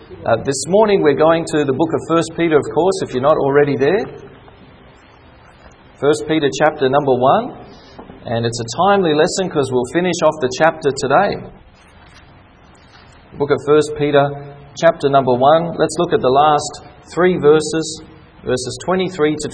This morning we're going to the book of 1 Peter, of course, if you're not already there. 1 Peter chapter number 1. And it's a timely lesson because we'll finish off the chapter today. Book of 1 Peter chapter number 1. Let's look at the last 3 verses 23 to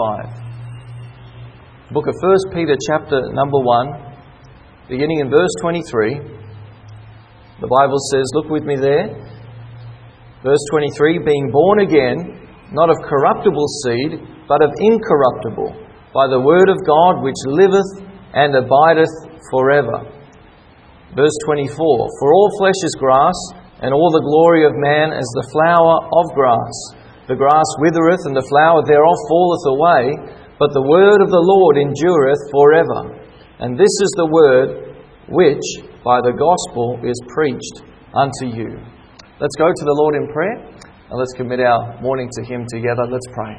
25. Book of 1 Peter chapter number 1, beginning in verse 23. The Bible says, look with me there. Verse 23, being born again, not of corruptible seed, but of incorruptible, by the word of God which liveth and abideth forever. Verse 24, for all flesh is grass, and all the glory of man as the flower of grass. The grass withereth, and the flower thereof falleth away, but the word of the Lord endureth forever. And this is the word which by the gospel is preached unto you. Let's go to the Lord in prayer, and let's commit our morning to Him together. Let's pray.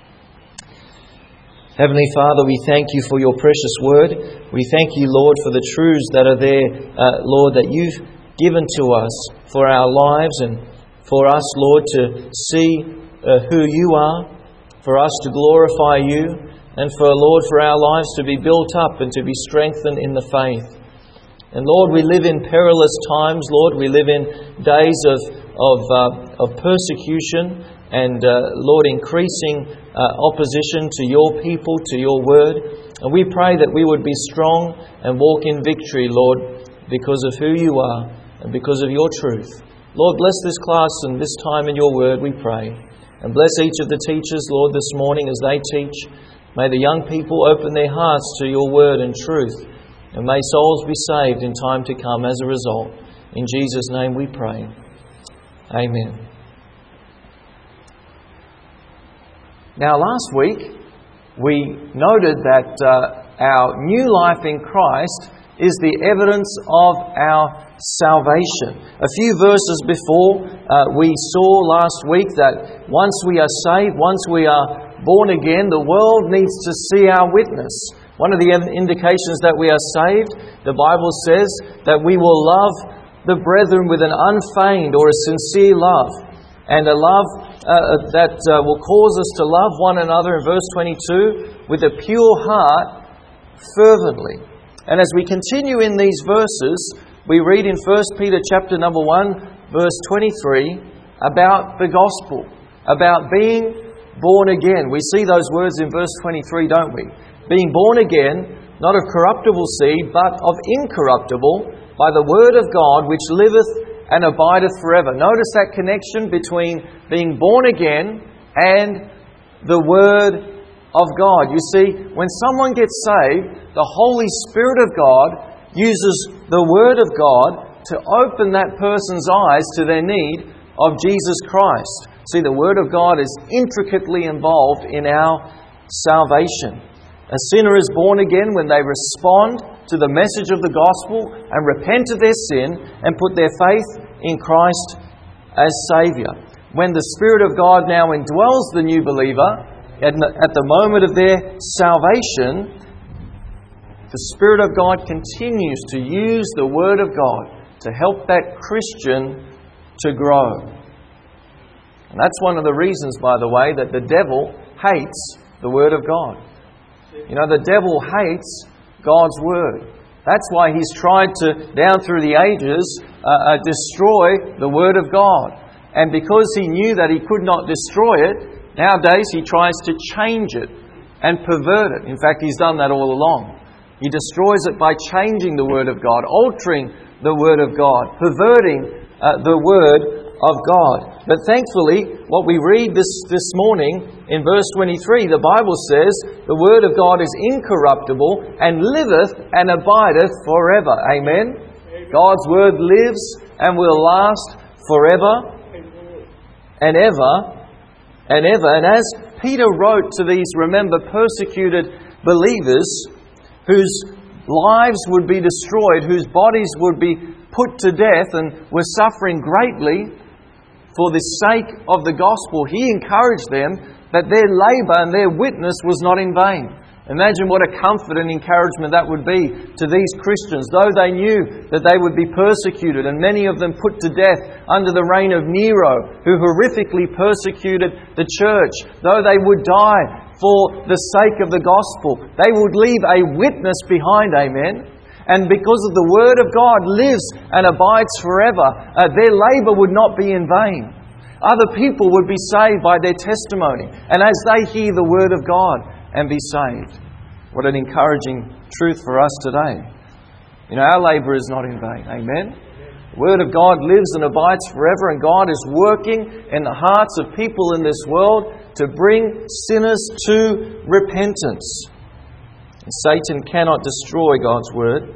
Heavenly Father, we thank You for Your precious word. We thank You, Lord, for the truths that are there, Lord, that You've given to us for our lives and for us, Lord, to see who You are, for us to glorify You, and for, Lord, for our lives to be built up and to be strengthened in the faith. And Lord, we live in perilous times. Lord, we live in days of persecution and, Lord, increasing opposition to Your people, to Your word. And we pray that we would be strong and walk in victory, Lord, because of who You are and because of Your truth. Lord, bless this class and this time in Your word, we pray. And bless each of the teachers, Lord, this morning as they teach. May the young people open their hearts to Your word and truth. And may souls be saved in time to come as a result. In Jesus' name we pray. Amen. Now last week we noted that our new life in Christ is the evidence of our salvation. A few verses before we saw last week that once we are saved, once we are born again, the world needs to see our witness. One of the indications that we are saved, the Bible says that we will love the brethren with an unfeigned or a sincere love, and a love that will cause us to love one another, in verse 22, with a pure heart, fervently. And as we continue in these verses, we read in 1 Peter chapter number 1, verse 23, about the gospel, about being born again. We see those words in verse 23, don't we? Being born again, not of corruptible seed, but of incorruptible, by the word of God which liveth and abideth forever. Notice that connection between being born again and the word of God. You see, when someone gets saved, the Holy Spirit of God uses the word of God to open that person's eyes to their need of Jesus Christ. See, the word of God is intricately involved in our salvation. A sinner is born again when they respond to the message of the gospel and repent of their sin and put their faith in Christ as Saviour. When the Spirit of God now indwells the new believer, at the moment of their salvation, the Spirit of God continues to use the Word of God to help that Christian to grow. And that's one of the reasons, by the way, that the devil hates the Word of God. You know, the devil hates God's Word. That's why he's tried to, down through the ages, destroy the Word of God. And because he knew that he could not destroy it, nowadays he tries to change it and pervert it. In fact, he's done that all along. He destroys it by changing the Word of God, altering the Word of God, perverting the Word of God. But thankfully, what we read this morning in verse 23, the Bible says the Word of God is incorruptible and liveth and abideth forever. Amen? God's Word lives and will last forever and ever and ever. And as Peter wrote to these, remember, persecuted believers whose lives would be destroyed, whose bodies would be put to death and were suffering greatly for the sake of the gospel, he encouraged them that their labour and their witness was not in vain. Imagine what a comfort and encouragement that would be to these Christians, though they knew that they would be persecuted and many of them put to death under the reign of Nero, who horrifically persecuted the church. Though they would die for the sake of the gospel, they would leave a witness behind, amen. And because of the Word of God lives and abides forever, their labour would not be in vain. Other people would be saved by their testimony, and as they hear the Word of God, and be saved. What an encouraging truth for us today. Our labour is not in vain. Amen? The Word of God lives and abides forever, and God is working in the hearts of people in this world to bring sinners to repentance. And Satan cannot destroy God's Word,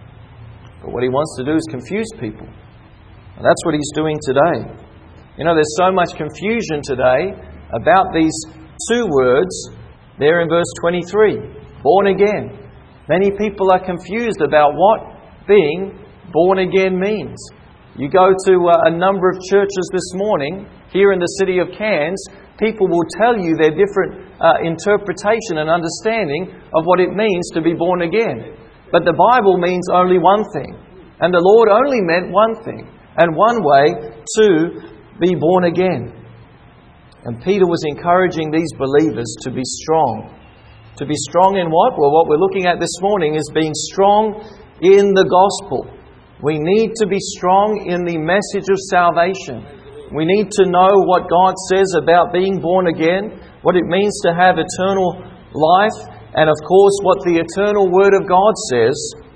but what he wants to do is confuse people. And that's what he's doing today. There's so much confusion today about these two words there in verse 23, born again. Many people are confused about what being born again means. You go to a number of churches this morning, here in the city of Cairns, people will tell you their different interpretation and understanding of what it means to be born again. But the Bible means only one thing, and the Lord only meant one thing, and one way to be born again. And Peter was encouraging these believers to be strong. To be strong in what? Well, what we're looking at this morning is being strong in the gospel. We need to be strong in the message of salvation. We need to know what God says about being born again, what it means to have eternal life, and of course what the eternal Word of God says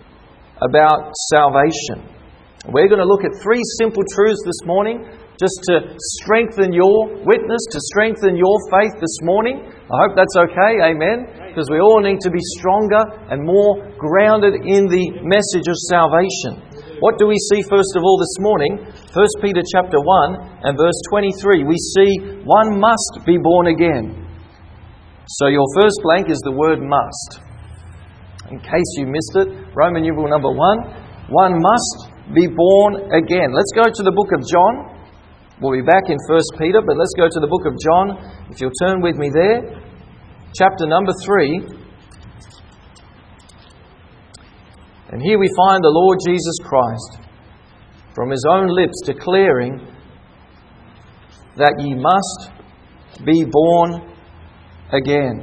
about salvation. We're going to look at 3 simple truths this morning, just to strengthen your witness, to strengthen your faith this morning. I hope that's okay, amen? Because we all need to be stronger and more grounded in the message of salvation. What do we see first of all this morning? 1 Peter chapter 1 and verse 23. We see one must be born again. So your first blank is the word must. In case you missed it, Roman numeral number 1, one must be born again. Let's go to the book of John. We'll be back in 1 Peter, but let's go to the book of John. If you'll turn with me there. Chapter number 3. And here we find the Lord Jesus Christ from His own lips declaring that ye must be born again.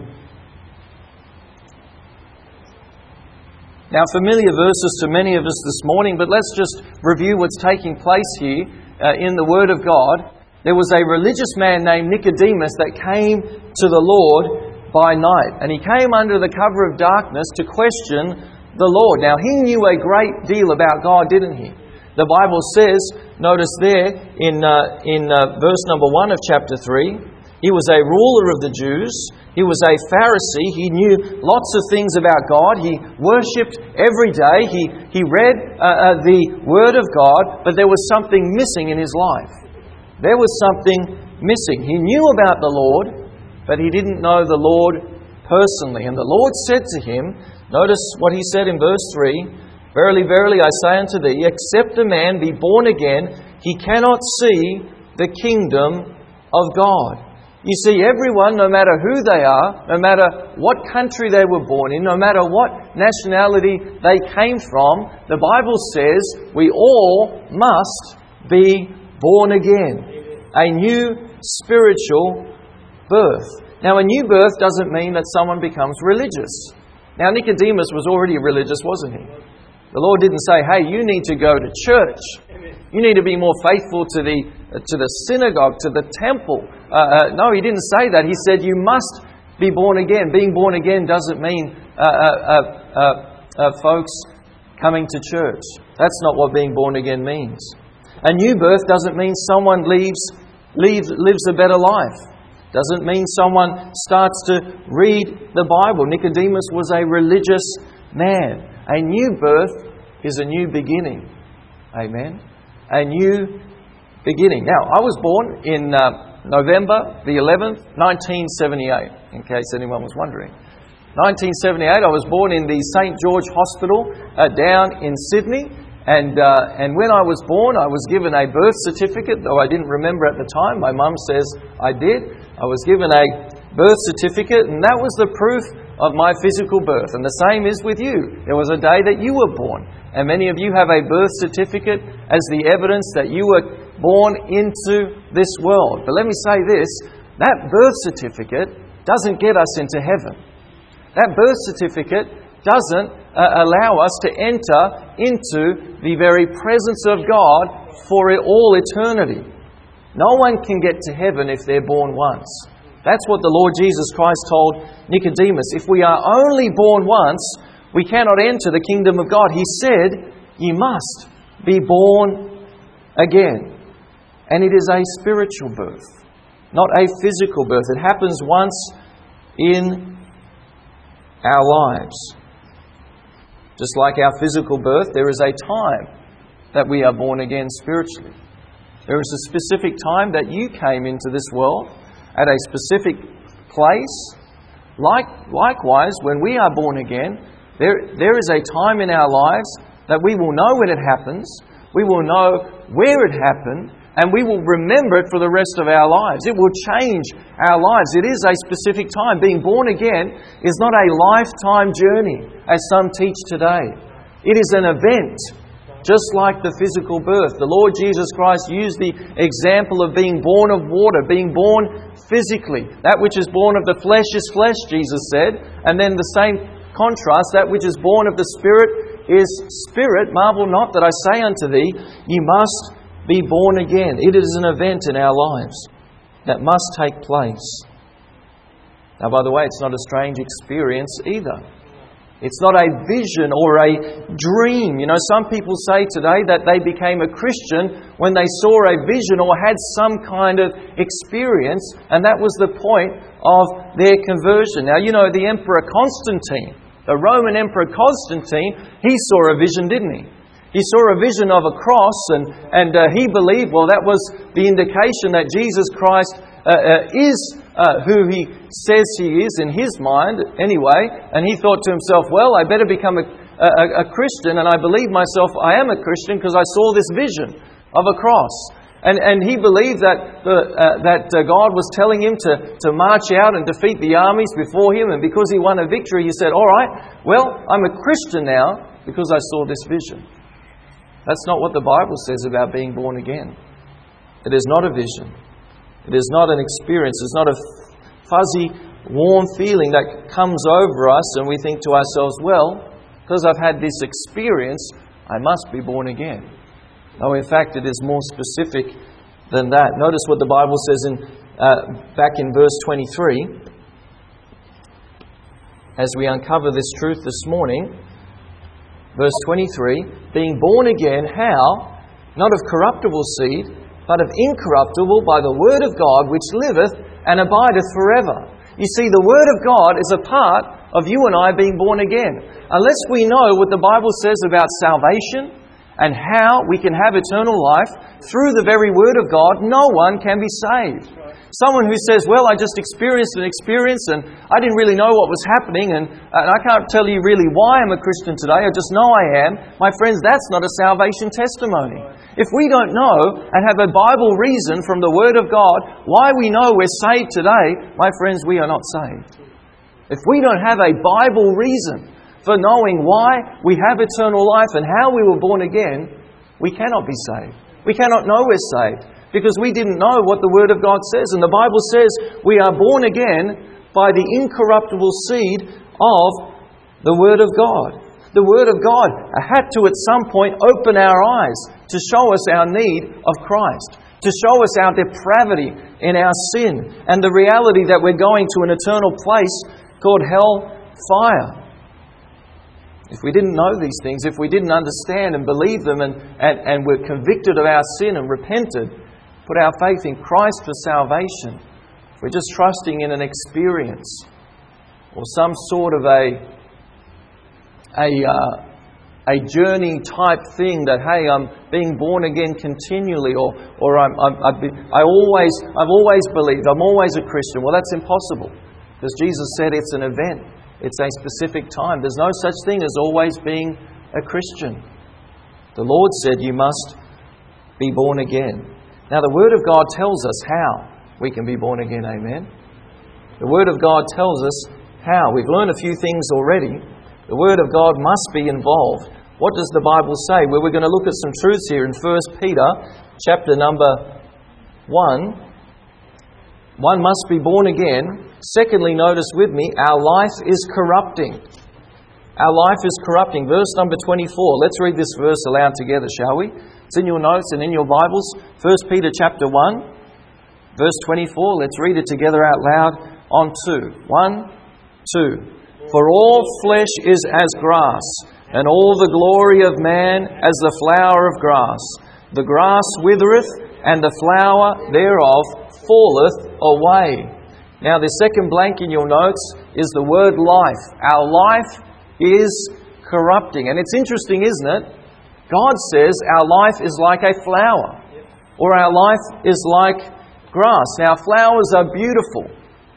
Now, familiar verses to many of us this morning, but let's just review what's taking place here in the Word of God. There was a religious man named Nicodemus that came to the Lord by night. And he came under the cover of darkness to question the Lord. Now, he knew a great deal about God, didn't he? The Bible says, notice there in verse number 1 of chapter 3, he was a ruler of the Jews. He was a Pharisee. He knew lots of things about God. He worshipped every day. He read the Word of God, but there was something missing in his life. There was something missing. He knew about the Lord, but he didn't know the Lord personally. And the Lord said to him, notice what he said in verse 3, Verily, verily, I say unto thee, except a man be born again, he cannot see the kingdom of God. You see, everyone, no matter who they are, no matter what country they were born in, no matter what nationality they came from, the Bible says we all must be born again. A new spiritual birth. Now, a new birth doesn't mean that someone becomes religious. Now, Nicodemus was already religious, wasn't he? The Lord didn't say, hey, you need to go to church. You need to be more faithful to the synagogue, to the temple. No, He didn't say that. He said you must be born again. Being born again doesn't mean folks coming to church. That's not what being born again means. A new birth doesn't mean someone lives a better life. Doesn't mean someone starts to read the Bible. Nicodemus was a religious man. A new birth is a new beginning. Amen. A new beginning. Now, I was born in November the 11th, 1978, in case anyone was wondering. 1978, I was born in the St. George Hospital down in Sydney. And when I was born, I was given a birth certificate, though I didn't remember at the time. My mum says I did. I was given a birth certificate, and that was the proof of my physical birth. And the same is with you. There was a day that you were born. And many of you have a birth certificate as the evidence that you were born into this world. But let me say this, that birth certificate doesn't get us into heaven. That birth certificate doesn't allow us to enter into the very presence of God for all eternity. No one can get to heaven if they're born once. That's what the Lord Jesus Christ told Nicodemus. If we are only born once, we cannot enter the kingdom of God. He said, you must be born again. And it is a spiritual birth, not a physical birth. It happens once in our lives. Just like our physical birth, there is a time that we are born again spiritually. There is a specific time that you came into this world at a specific place. Likewise, when we are born again, there is a time in our lives that we will know when it happens, we will know where it happened, and we will remember it for the rest of our lives. It will change our lives. It is a specific time. Being born again is not a lifetime journey, as some teach today. It is an event. Just like the physical birth, the Lord Jesus Christ used the example of being born of water, being born physically. That which is born of the flesh is flesh, Jesus said. And then the same contrast, that which is born of the Spirit is spirit. Marvel not that I say unto thee, you must be born again. It is an event in our lives that must take place. Now, by the way, it's not a strange experience either. It's not a vision or a dream. You know, some people say today that they became a Christian when they saw a vision or had some kind of experience, and that was the point of their conversion. Now, you know, the Emperor Constantine, the Roman Emperor Constantine, he saw a vision, didn't he? He saw a vision of a cross, and he believed, well, that was the indication that Jesus Christ is who he says he is in his mind anyway. And he thought to himself, well, I better become a Christian, and I believe myself I am a Christian because I saw this vision of a cross. And he believed that God was telling him to march out and defeat the armies before him. And because he won a victory, he said, all right, well, I'm a Christian now because I saw this vision. That's not what the Bible says about being born again. It is not a vision. It is not an experience. It's not a fuzzy, warm feeling that comes over us and we think to ourselves, well, because I've had this experience, I must be born again. No, in fact, it is more specific than that. Notice what the Bible says back in verse 23. As we uncover this truth this morning, verse 23, being born again, how? Not of corruptible seed, but of incorruptible by the word of God, which liveth and abideth forever. You see, the word of God is a part of you and I being born again. Unless we know what the Bible says about salvation and how we can have eternal life through the very word of God, no one can be saved. Someone who says, well, I just experienced an experience and I didn't really know what was happening and I can't tell you really why I'm a Christian today, I just know I am. My friends, that's not a salvation testimony. If we don't know and have a Bible reason from the Word of God why we know we're saved today, my friends, we are not saved. If we don't have a Bible reason for knowing why we have eternal life and how we were born again, we cannot be saved. We cannot know we're saved because we didn't know what the Word of God says. And the Bible says we are born again by the incorruptible seed of the Word of God. The Word of God had to at some point open our eyes to show us our need of Christ, to show us our depravity in our sin and the reality that we're going to an eternal place called hell fire. If we didn't know these things, if we didn't understand and believe them and were convicted of our sin and repented, put our faith in Christ for salvation, if we're just trusting in an experience or some sort of a journey type thing that, hey, I'm being born again continually, or I've always believed, I'm always a Christian. Well, that's impossible because Jesus said it's an event. It's a specific time. There's no such thing as always being a Christian. The Lord said you must be born again. Now, the Word of God tells us how we can be born again, amen? The Word of God tells us How? We've learned a few things already. The Word of God must be involved. What does the Bible say? Well, we're going to look at some truths here in 1 Peter chapter number 1. One must be born again. Secondly, notice with me, our life is corrupting. Our life is corrupting. Verse number 24. Let's read this verse aloud together, shall we? It's in your notes and in your Bibles. 1 Peter chapter 1, verse 24. Let's read it together out loud on 2. 1, 2. For all flesh is as grass, and all the glory of man as the flower of grass. The grass withereth, and the flower thereof falleth away. Now, the second blank in your notes is the word life. Our life is corrupting. And it's interesting, isn't it? God says our life is like a flower, or our life is like grass. Now, flowers are beautiful.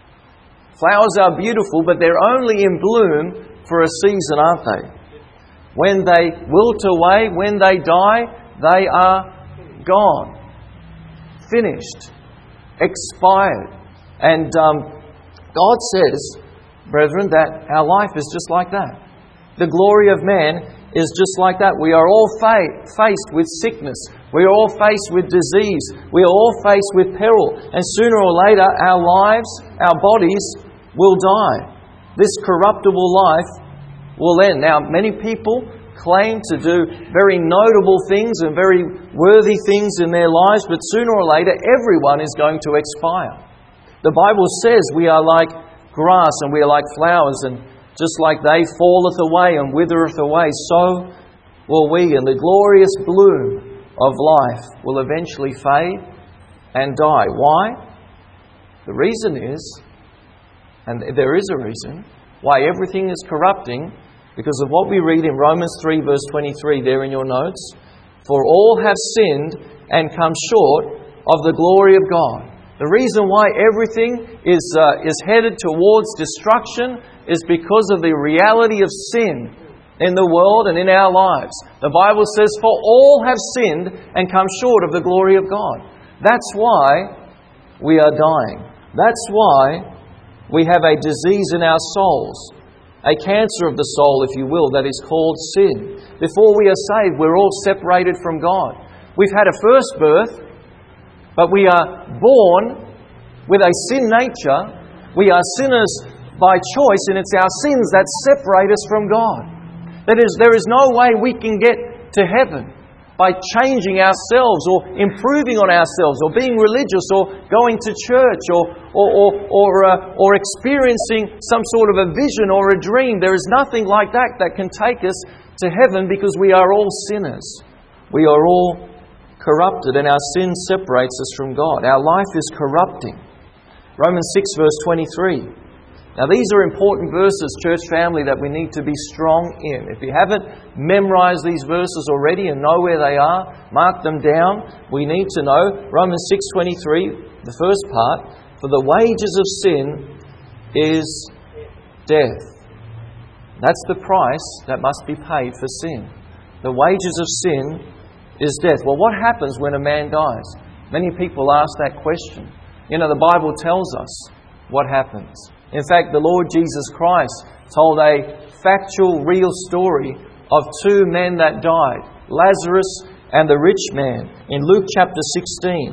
Flowers are beautiful, but they're only in bloom for a season, aren't they? When they wilt away, when they die, they are gone. Finished. Expired. And God says, brethren, that our life is just like that. The glory of man is just like that. We are all faced with sickness. We are all faced with disease. We are all faced with peril. And sooner or later, our lives, our bodies will die. This corruptible life will end. Now, many people claim to do very notable things and very worthy things in their lives, but sooner or later, everyone is going to expire. The Bible says we are like grass and we are like flowers, and just like they falleth away and withereth away, so will we. And the glorious bloom of life will eventually fade and die. Why? The reason is, and there is a reason, why everything is corrupting, because of what we read in Romans 3 verse 23 there in your notes. For all have sinned and come short of the glory of God. The reason why everything is headed towards destruction is because of the reality of sin in the world and in our lives. The Bible says, for all have sinned and come short of the glory of God. That's why we are dying. That's why we have a disease in our souls. A cancer of the soul, if you will, that is called sin. Before we are saved, we're all separated from God. We've had a first birth, but we are born with a sin nature. We are sinners by choice, and it's our sins that separate us from God. There is no way we can get to heaven by changing ourselves or improving on ourselves or being religious or going to church or experiencing some sort of a vision or a dream. There is nothing like that can take us to heaven, because we are all sinners. We are all corrupted, and our sin separates us from God. Our life is corrupting. Romans 6 verse 23. Now, these are important verses, church family, that we need to be strong in. If you haven't memorized these verses already and know where they are, mark them down. We need to know Romans 6:23, the first part. For the wages of sin is death. That's the price that must be paid for sin. The wages of sin is death. Well, what happens when a man dies? Many people ask that question. You know, the Bible tells us what happens. In fact, the Lord Jesus Christ told a factual, real story of two men that died, Lazarus and the rich man, in Luke chapter 16.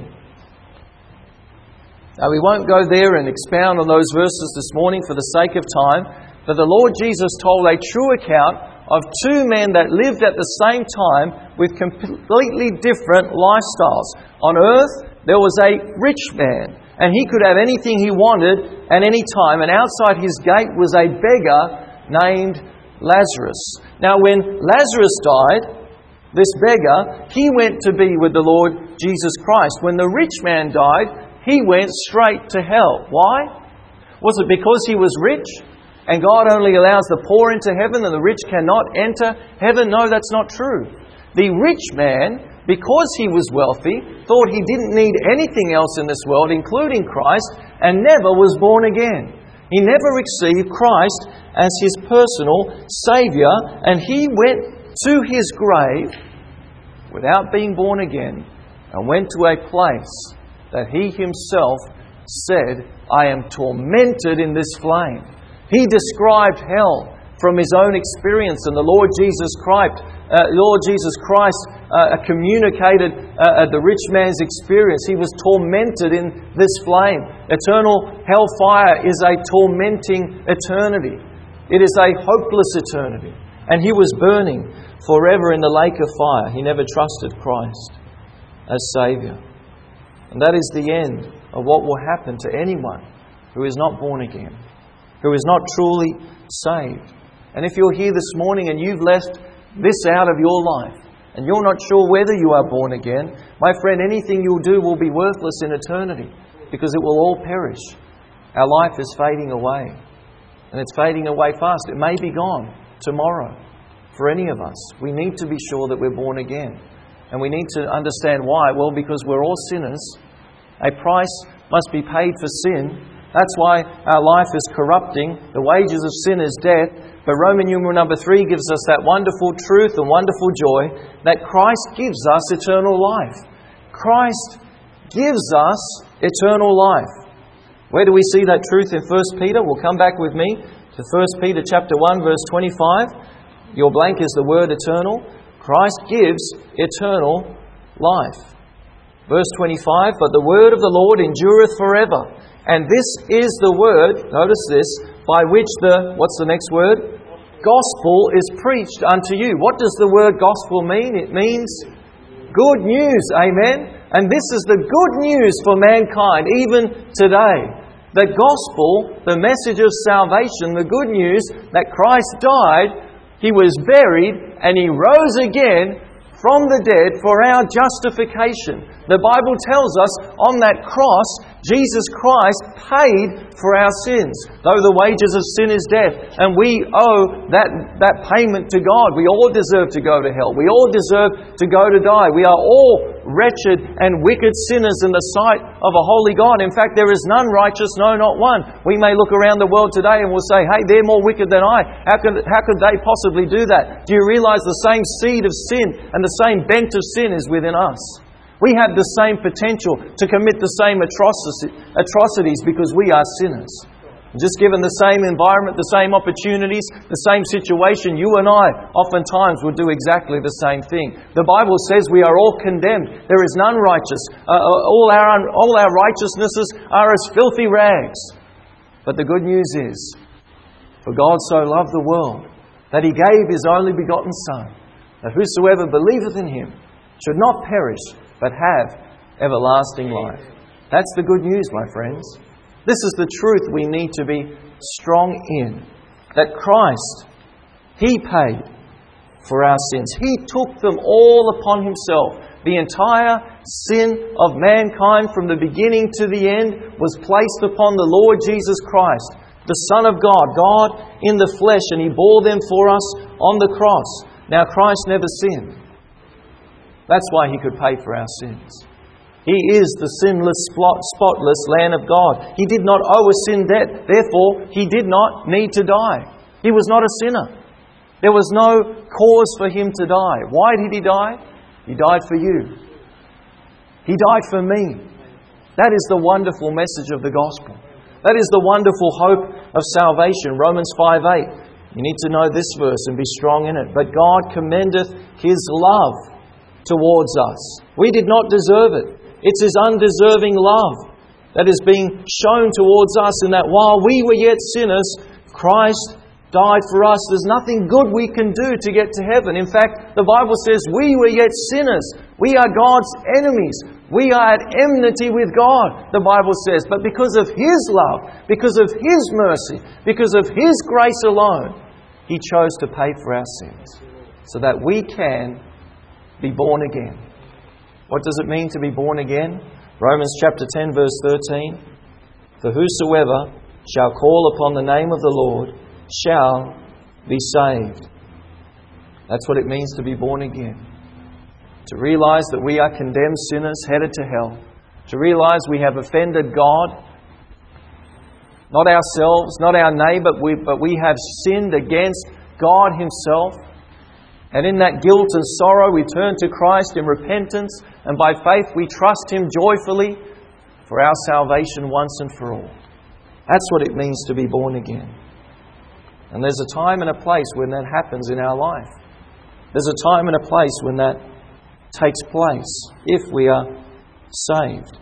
Now, we won't go there and expound on those verses this morning for the sake of time, but the Lord Jesus told a true account of two men that lived at the same time with completely different lifestyles. On earth, there was a rich man, and he could have anything he wanted at any time. And outside his gate was a beggar named Lazarus. Now, when Lazarus died, this beggar, he went to be with the Lord Jesus Christ. When the rich man died, he went straight to hell. Why? Was it because he was rich and God only allows the poor into heaven and the rich cannot enter heaven? No, that's not true. The rich man, because he was wealthy, thought he didn't need anything else in this world, including Christ, and never was born again. He never received Christ as his personal Saviour, and he went to his grave without being born again and went to a place that he himself said, I am tormented in this flame. He described hell from His own experience, and the Lord Jesus Christ communicated the rich man's experience. He was tormented in this flame. Eternal hellfire is a tormenting eternity. It is a hopeless eternity. And He was burning forever in the lake of fire. He never trusted Christ as Saviour. And that is the end of what will happen to anyone who is not born again, who is not truly saved. And if you're here this morning and you've left this out of your life, and you're not sure whether you are born again, my friend, anything you'll do will be worthless in eternity, because it will all perish. Our life is fading away, and it's fading away fast. It may be gone tomorrow for any of us. We need to be sure that we're born again. And we need to understand why. Well, because we're all sinners. A price must be paid for sin. That's why our life is corrupting. The wages of sin is death. But Roman numeral number 3 gives us that wonderful truth and wonderful joy that Christ gives us eternal life. Christ gives us eternal life. Where do we see that truth in 1 Peter? Well, come back with me to 1 Peter chapter 1, verse 25. Your blank is the word eternal. Christ gives eternal life. Verse 25, but the word of the Lord endureth forever. And this is the word, notice this, by which what's the next word? Gospel is preached unto you. What does the word gospel mean? It means good news. Amen? And this is the good news for mankind, even today. The gospel, the message of salvation, the good news that Christ died, He was buried, and He rose again from the dead for our justification. The Bible tells us on that cross, Jesus Christ paid for our sins. Though the wages of sin is death, and we owe that payment to God. We all deserve to go to hell. We all deserve to go to die. We are all wretched and wicked sinners in the sight of a holy God. In fact, there is none righteous, no, not one. We may look around the world today and we'll say, hey, they're more wicked than I. How could they possibly do that? Do you realize the same seed of sin and the same bent of sin is within us? We have the same potential to commit the same atrocities because we are sinners. Just given the same environment, the same opportunities, the same situation, you and I oftentimes will do exactly the same thing. The Bible says we are all condemned. There is none righteous. All our righteousnesses are as filthy rags. But the good news is, for God so loved the world that He gave His only begotten Son, that whosoever believeth in Him should not perish, but have everlasting life. That's the good news, my friends. This is the truth we need to be strong in. That Christ, He paid for our sins. He took them all upon Himself. The entire sin of mankind from the beginning to the end was placed upon the Lord Jesus Christ, the Son of God, God in the flesh, and He bore them for us on the cross. Now, Christ never sinned. That's why He could pay for our sins. He is the sinless, spotless Lamb of God. He did not owe a sin debt. Therefore, He did not need to die. He was not a sinner. There was no cause for Him to die. Why did He die? He died for you. He died for me. That is the wonderful message of the gospel. That is the wonderful hope of salvation. Romans 5:8. You need to know this verse and be strong in it. But God commendeth His love towards us. We did not deserve it. It's His undeserving love that is being shown towards us, in that while we were yet sinners, Christ died for us. There's nothing good we can do to get to heaven. In fact, the Bible says we were yet sinners. We are God's enemies. We are at enmity with God, the Bible says. But because of His love, because of His mercy, because of His grace alone, He chose to pay for our sins so that we can be born again. What does it mean to be born again? Romans chapter 10 verse 13. For whosoever shall call upon the name of the Lord shall be saved. That's what it means to be born again. To realize that we are condemned sinners headed to hell. To realize we have offended God. Not ourselves, not our neighbour, but we have sinned against God Himself. And in that guilt and sorrow, we turn to Christ in repentance, and by faith we trust Him joyfully for our salvation once and for all. That's what it means to be born again. And there's a time and a place when that happens in our life. There's a time and a place when that takes place if we are saved.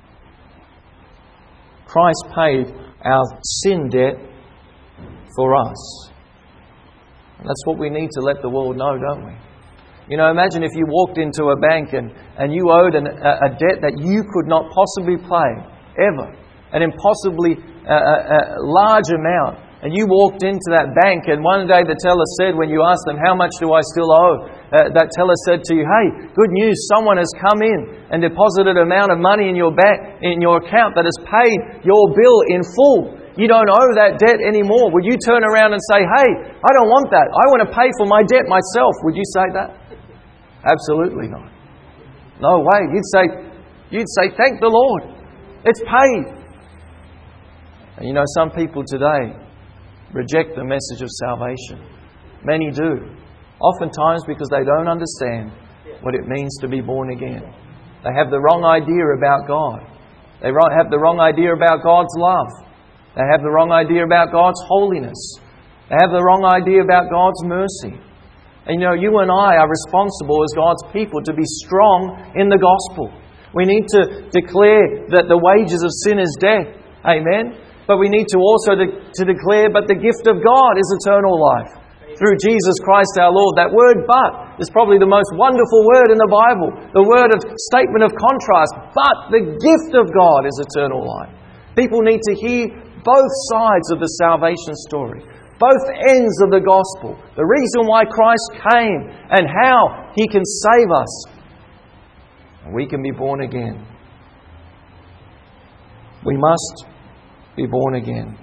Christ paid our sin debt for us. And that's what we need to let the world know, don't we? You know, imagine if you walked into a bank and you owed a debt that you could not possibly pay, ever. An impossibly large amount. And you walked into that bank and one day the teller said, when you asked them, how much do I still owe? That teller said to you, hey, good news, someone has come in and deposited an amount of money in your bank, in your account that has paid your bill in full. You don't owe that debt anymore. Would you turn around and say, hey, I don't want that. I want to pay for my debt myself. Would you say that? Absolutely not. No way. You'd say, thank the Lord. It's paid. And you know, some people today reject the message of salvation. Many do. Oftentimes because they don't understand what it means to be born again. They have the wrong idea about God. They have the wrong idea about God's love. They have the wrong idea about God's holiness. They have the wrong idea about God's mercy. And you know, you and I are responsible as God's people to be strong in the gospel. We need to declare that the wages of sin is death. Amen? But we need to also to declare, but the gift of God is eternal life. Through Jesus Christ our Lord. That word but is probably the most wonderful word in the Bible. The word of statement of contrast. But the gift of God is eternal life. People need to hear both sides of the salvation story. Both ends of the gospel. The reason why Christ came and how He can save us. And we can be born again. We must be born again.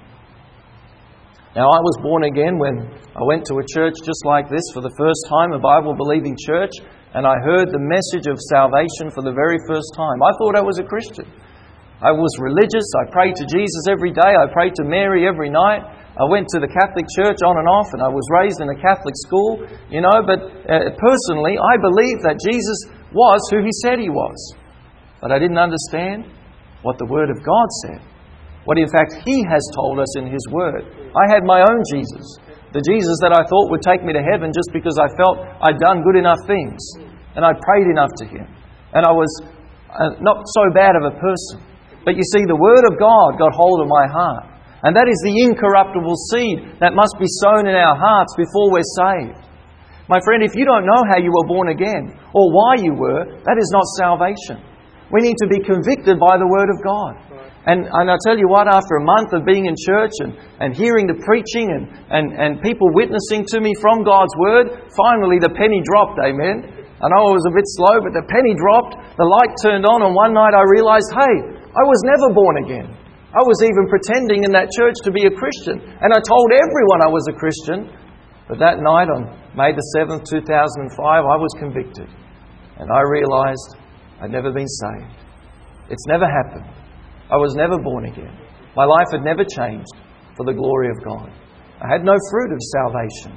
Now, I was born again when I went to a church just like this for the first time, a Bible-believing church, and I heard the message of salvation for the very first time. I thought I was a Christian. I was religious. I prayed to Jesus every day. I prayed to Mary every night. I went to the Catholic Church on and off, and I was raised in a Catholic school, you know, but personally, I believed that Jesus was who He said He was. But I didn't understand what the Word of God said. What in fact He has told us in His Word. I had my own Jesus. The Jesus that I thought would take me to heaven just because I felt I'd done good enough things. And I prayed enough to Him. And I was not so bad of a person. But you see, the Word of God got hold of my heart. And that is the incorruptible seed that must be sown in our hearts before we're saved. My friend, if you don't know how you were born again, or why you were, that is not salvation. We need to be convicted by the Word of God. And I tell you what, after a month of being in church and hearing the preaching and people witnessing to me from God's Word, finally the penny dropped, amen. I know I was a bit slow, but the penny dropped, the light turned on, and one night I realized, hey, I was never born again. I was even pretending in that church to be a Christian. And I told everyone I was a Christian. But that night on May the 7th, 2005, I was convicted. And I realized I'd never been saved. It's never happened. I was never born again. My life had never changed for the glory of God. I had no fruit of salvation.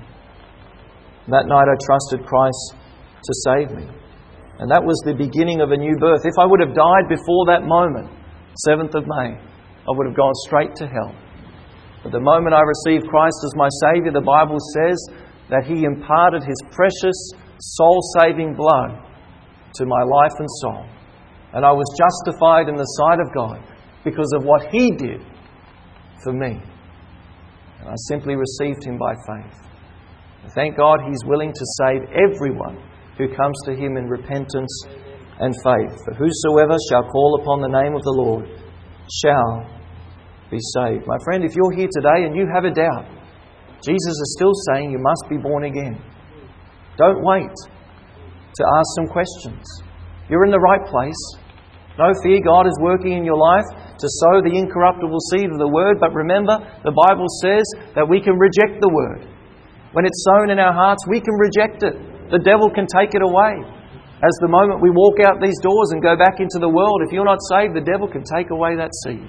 That night I trusted Christ to save me. And that was the beginning of a new birth. If I would have died before that moment, 7th of May, I would have gone straight to hell. But the moment I received Christ as my Saviour, the Bible says that He imparted His precious, soul-saving blood to my life and soul. And I was justified in the sight of God because of what He did for me. And I simply received Him by faith. And thank God He's willing to save everyone who comes to Him in repentance and faith. For whosoever shall call upon the name of the Lord shall be saved. My friend, if you're here today and you have a doubt, Jesus is still saying you must be born again. Don't wait to ask some questions. You're in the right place. No fear, God is working in your life to sow the incorruptible seed of the Word. But remember, the Bible says that we can reject the Word. When it's sown in our hearts, we can reject it. The devil can take it away. As the moment we walk out these doors and go back into the world, if you're not saved, the devil can take away that seed.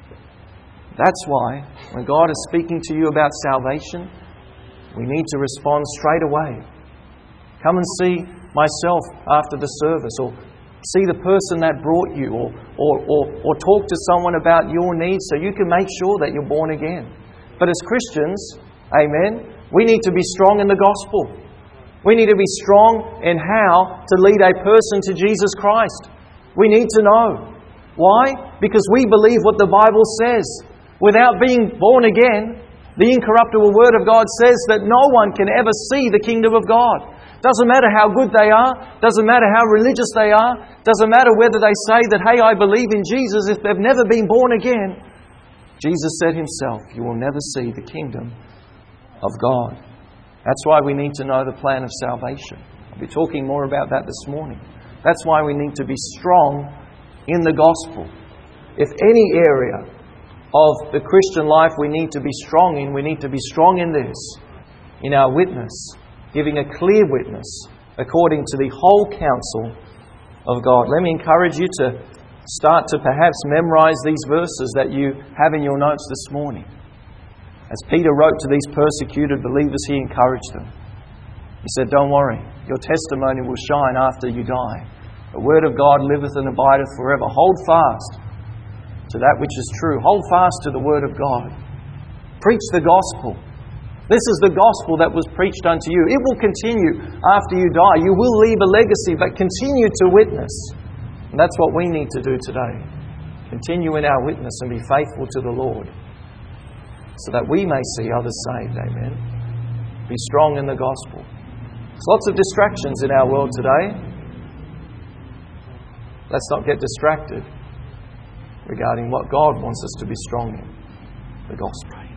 That's why, when God is speaking to you about salvation, we need to respond straight away. Come and see myself after the service, or see the person that brought you, or talk to someone about your needs so you can make sure that you're born again. But as Christians, Amen. We need to be strong in the gospel. We need to be strong in how to lead a person to Jesus Christ. We need to know. Why? Because we believe what the Bible says. Without being born again, the incorruptible Word of God says that no one can ever see the kingdom of God. Doesn't matter how good they are. Doesn't matter how religious they are. Doesn't matter whether they say that, hey, I believe in Jesus. If they've never been born again, Jesus said Himself, you will never see the kingdom of God. That's why we need to know the plan of salvation. I'll be talking more about that this morning. That's why we need to be strong in the gospel. If any area of the Christian life we need to be strong in, we need to be strong in this, in our witness, giving a clear witness according to the whole counsel of God. Let me encourage you to start to perhaps memorize these verses that you have in your notes this morning. As Peter wrote to these persecuted believers, he encouraged them. He said, don't worry, your testimony will shine after you die. The word of God liveth and abideth forever. Hold fast to that which is true. Hold fast to the word of God. Preach the gospel. This is the gospel that was preached unto you. It will continue after you die. You will leave a legacy, but continue to witness. And that's what we need to do today. Continue in our witness and be faithful to the Lord, so that we may see others saved. Amen. Be strong in the gospel. There's lots of distractions in our world today. Let's not get distracted regarding what God wants us to be strong in, the gospel.